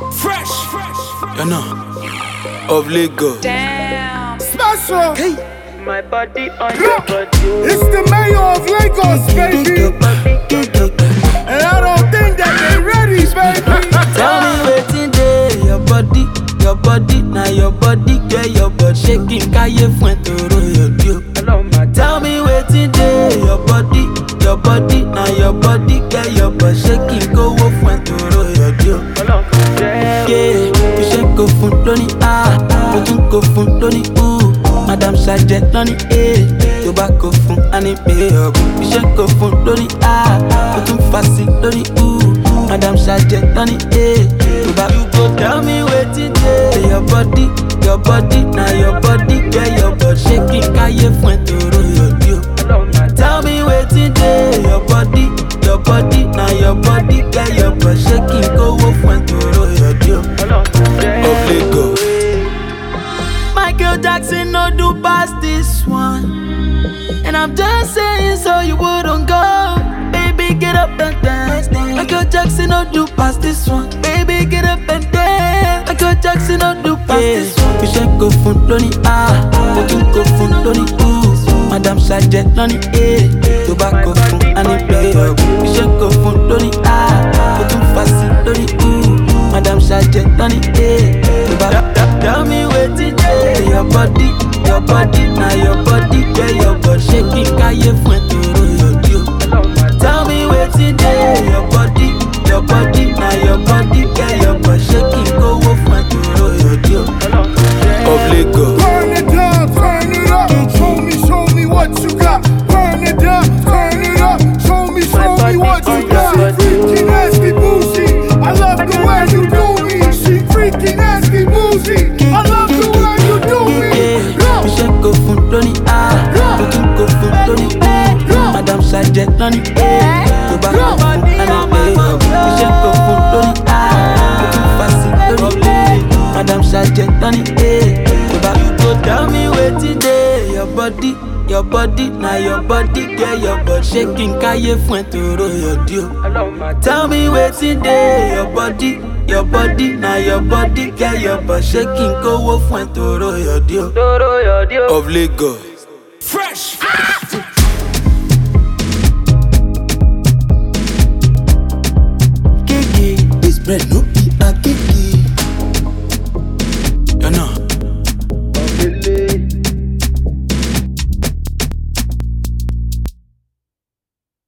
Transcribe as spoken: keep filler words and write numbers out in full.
Fresh, you know, of Lagos. Damn. Special. Hey. My body on your body. It's the mayor of Lagos, baby. And I don't think that they ready, baby. Tell me waiting day, your body, your body, now your body, girl, your butt shaking, kaye fuen toro your deal. Tell me waiting day, your body, your body, now your body, girl, your butt shaking, go fuen toro your deal. Yeah, you shake go fun loni ah, you go fun loni ooh, Madam Sajet loni eh, tobacco fun ani pay up. You shake go fun loni ah, you fast loni ooh, Madam Sajet loni eh, tobacco. You go tell me waiting day, your body, your body, now your body, girl, your butt shaking, kaye fuen toro your deal. Tell me waiting day, your body, your body, now your body, girl, your butt shaking, go fuen toro your deal. Of Lagos. Michael Jackson no do past this one, and I'm just saying so you wouldn't go. Baby, get up and dance. Michael Jackson no do past this one. Baby, get up and dance. Michael Jackson no do past this one. You should go fun loni ah, you go fun loni ooh, Madam Sajet loni eh, tobacco fun ani play up. You should go fun loni ah, you fast loni ooh, Madam Sajet loni eh, tobacco. Tell me waiting day, your body, your body, now your body, girl, your butt shaking, kaye fuen toro your deal. Tell me waiting day, your body, your body, now your body, girl, your butt shaking, go fuen toro your deal. Of Lagos. Turn it down, turn it up. Show me, show me what you got. Turn it down, turn it up. Show me, show me what you got. Freaky, nasty, bougie. I love the way you do me. She freaky, nasty, bougie. I love the way you do me. You should go fun loni ah, you can go fun loni ooh, Madam Sajet loni eh, tobacco fun ani play up. You should go fun loni ah, you can fast loni ooh, Madam Sajet loni eh, tobacco. You go tell me waiting day, your body, your body, now your body, girl, your butt shaking, kaye fuen toro your deal. Tell me waiting day, your body, your body, now your body, girl, your butt shaking, go fuen toro your deal. Of Lagos. Fresh.